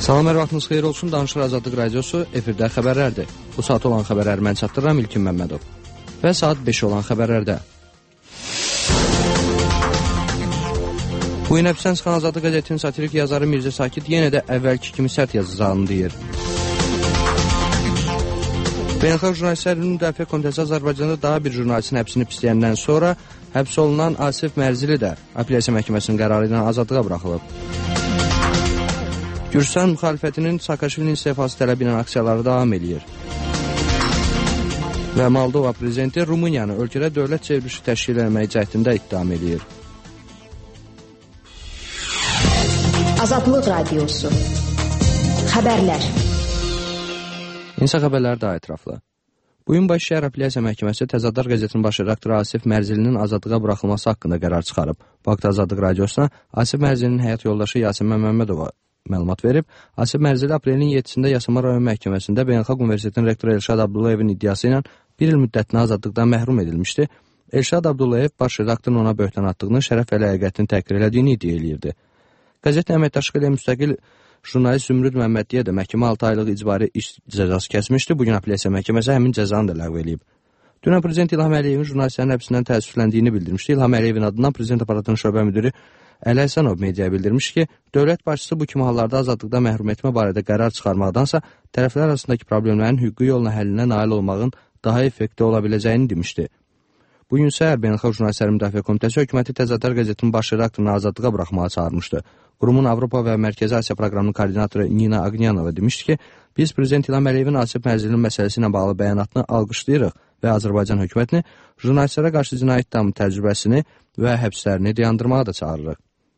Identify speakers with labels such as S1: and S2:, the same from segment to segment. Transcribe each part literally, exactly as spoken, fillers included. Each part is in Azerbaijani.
S1: Salam, hər vaxtınız xeyir olsun. Danışır Azadlıq Radiosu, efirdə xəbərlərdir. Bu saat olan xəbərləri mən çatdırıram, İlkin Məmmədov. Və saat beş olan xəbərlərdə. Bu gün həbsdən çıxan Azadlıq qəzetinin satirik yazarı Mirzə Sakit yenə də əvvəlki kimi sərt yazıcağını deyir. Beynəlxalq Jurnalistlərin Müdafiə Komitəsi Azərbaycanda daha bir jurnalistin həbsini pisləyəndən sonra həbs olunan Asif Mərzili də Apellyasiya Məhkəməsinin qərarı ilə azadlığa buraxılıb. Gürcüstan müxalifətinin Saakashvilinin istefası tələbi ilə aksiyaları davam edir. Və Moldova prezidenti Rumıniyanı ölkədə dövlət çevrilişi təşkil etmək cəhdində ittiham edir.
S2: Azadlıq Radiosu. Xəbərlər.
S1: İnsan xəbərləri daha ətraflı. Bugün Baş Şəhər Apellyasiya Məhkəməsi Təzadlar qəzetinin baş redaktoru Asif Mərzilinin azadlığa buraxılması haqqında qərar çıxarıb. Bu haqda Azadlıq Radiosuna Asif Mərzilinin həyat yoldaşı Yasemin Məmmədova məlumat verib. Asif Mərzili aprelin yeddisində Yasamal rayon məhkəməsində Beynəlxalq Universitetinin rektoru Elşad Abdullayevin iddiası ilə bir il müddətinə azadlıqdan məhrum edilmişdi. Elşad Abdullayev baş redaktorun ona böhtan atdığını, şərəf və ləyaqətini təhqir elədiyini iddia eləyirdi. Qəzetin əməkdaşlıq edən müstəqil jurnalist Zümrüd Məmmədliyə də məhkəmə altı aylıq icbari iş cəzası kəsmişdi. Bugün Apellyasiya Məhkəməsi həmin cəzanı da ləğv eləyib. Dünən Prezident İlham Əliyevin jurnalistlərin həbsindən təəssüfləndiyini bildirmişdi. İlham Əliyevin adından Prezident aparatının şöbə müdiri Əli Həsənov mediaya bildirmiş ki, dövlət başçısı bu kimi hallarda azadlıqdan məhrum etmə barədə qərar çıxarmaqdansa, tərəflər arasındakı problemlərin hüquqi yolla həllinə nail olmağın daha effektiv ola biləcəyini demişdi. Bugün səhər Beynəlxalq Jurnalistlərin Müdafiə Komitəsi hökuməti Təzadlar qəzetinin baş redaktorunu azadlığa buraxmağa çağırmışdı. Qurumun Avropa və Mərkəzi Asiya proqramının koordinatoru Nina Agniyanova demişdi ki, biz Prezident İlham Əliyevin Asif Mərzilinin məsələsi ilə bağlı bəyanatını alqışlayırıq və Azərbaycan hökumətini jurnalistlərə qarşı cinayət ittihamı təcrübəsini və həbslərini dayandırmağa da çağırırıq.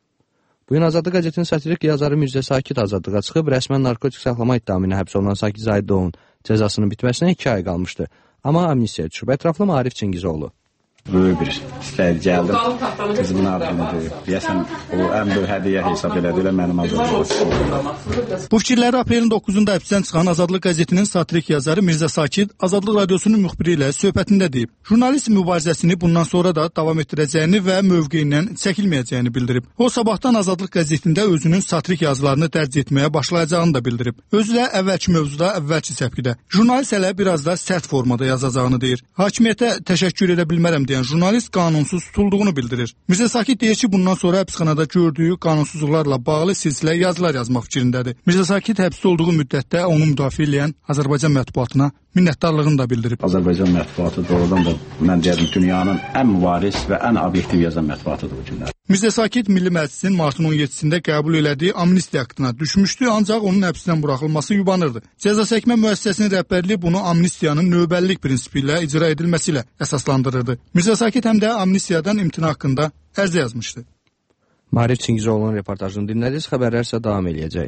S1: Bugün Azadlıq qəzetinin satirik yazarı Mirzə Sakit azadlığa çıxıb, rəsmən narkotik saxlama ittihamı ilə həbs olunan Sakit Zahidovun cəzasının bitməsinə iki ay qalmışdı. Amma amnistiya düşüb. Ətraflı Maarif Çingizoğlu.
S3: Böyük bir istəyir gəldim, qızımın adını deyib. Deyəsən, o ən böyük hədiyyə hesab elədi, elə mənim azadlığım.
S4: Bu fikirləri aprelin doqquzunda həbsdən çıxan Azadlıq qəzetinin satirik yazarı Mirzə Sakit Azadlıq Radiosunun müxbiri ilə söhbətində deyib. Jurnalist mübarizəsini bundan sonra da davam etdirəcəyini və mövqeyindən çəkilməyəcəyini bildirib. O, sabahdan Azadlıq qəzetində özünün satirik yazılarını dərc etməyə başlayacağını da bildirib. Özü də əvvəlki mövzuda, əvvəlki səpkidə. Jurnalist hələ biraz da sərt formada yazacağını deyir. Hakimiyyətə təşəkkür edə bilmərəm deyən jurnalist qanunsuz tutulduğunu bildirir. Mirzə Sakit deyir ki, bundan sonra həbsxanada gördüyü qanunsuzluqlarla bağlı silsilə yazılar yazmaq fikrindədir. Mirzə Sakit həbsdə olduğu müddətdə onu müdafiə edən Azərbaycan mətbuatına minnətdarlığını da bildirib.
S3: Azərbaycan mətbuatı doğrudan da mən deyirəm dünyanın ən müvaris və ən obyektiv yazan mətbuatıdır bu günlər.
S4: Mirzə Sakit Milli Məclisin martın on yeddisində qəbul elədiyi amnistiya aktına düşmüşdü, ancaq onun həbsdən buraxılması yubanırdı. Cəza çəkmə müəssisəsinin rəhbərliyi bunu amnistiyanın növbəllik prinsipi ilə icra edilməsi ilə əsaslandırırdı. Mirzə Sakit həm də amnistiyadan imtina haqqında ərizə yazmışdı.
S1: Maarif Çingizoğlu'nun reportajını dinlədiniz, xəbərlər isə davam eləyəcək.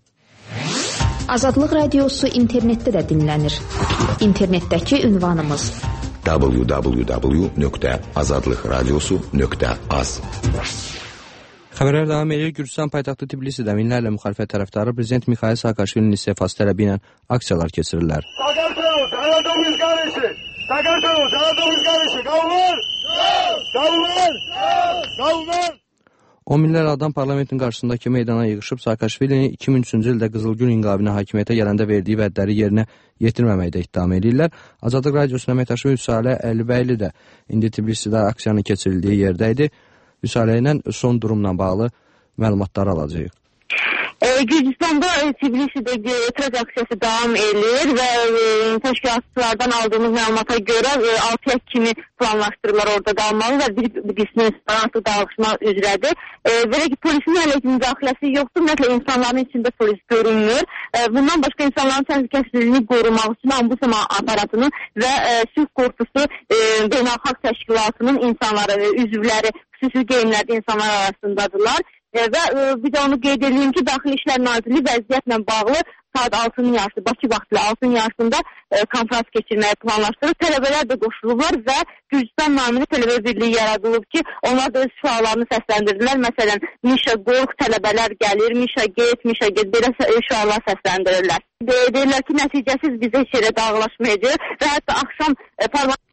S2: Azadlıq Radiosu internetdə də dinlənir. İnternetdəki ünvanımız
S5: w w w nöqtə azadlıq radiosu nöqtə az.
S1: Xəbərlər davam edir. Gürcüstan paytaxtı Tbilisidə minlərlə müxalifət tərəfdarı Prezident Mikhail Saakashvilinin istefası tələbi ilə aksiyalar keçirirlər. on minlərlə adam parlamentin qarşısındakı meydana yığışıb Saakashvilini iki min üçüncü ildə Qızılgül inqilabına hakimiyyətə gələndə verdiyi vədləri yerinə yetirməməkdə ittiham edirlər. Azadlıq Radiosunun əməkdaşı Vüsalə Əlibəyli də indi Tbilisidə aksiyanın keçirildiyi yerdə idi. Vüsalə ilə son durumla bağlı məlumatlar alacağıq.
S6: Gürcüstanda Tbilisidə etiraz aksiyası davam edir və təşkilatçılardan aldığımız məlumata görə altıya kimi planlaşdırırlar orada qalmalı və bir qismin artıq dağılışma üzrədir. Belə ki, polisin hələ ki müdaxiləsi yoxdur, ümumiyyətlə insanların içində polis görünmür. Bundan başqa insanların təhlükəsizliyini qorumaq üçün Ombudsman aparatının və Sülh Korpusu Beynəlxalq Təşkilatının insanları, üzvləri, xüsusi geyimlərdə insanlar arasındadırlar. Və bir də onu qeyd edeyim ki, Daxili İşlər Nazirliyi vəziyyətlə bağlı saat altının yarısı, Bakı vaxtı ilə altının yarısında e, konferans keçirməyi planlaşdırır. Tələbələr də qoşulublar və Gürcüstan namini tələbə birliyi yaradılıb ki, onlar da öz şüalarını səsləndirdilər. Məsələn, Mişa qorx, tələbələr gəlir, Mişa get, Mişa get, belə şüalar səsləndirirlər. De deyirlər ki, nəticəsiz bizə heç yerə dağılaşmayacaq və hətta axşam e, parlament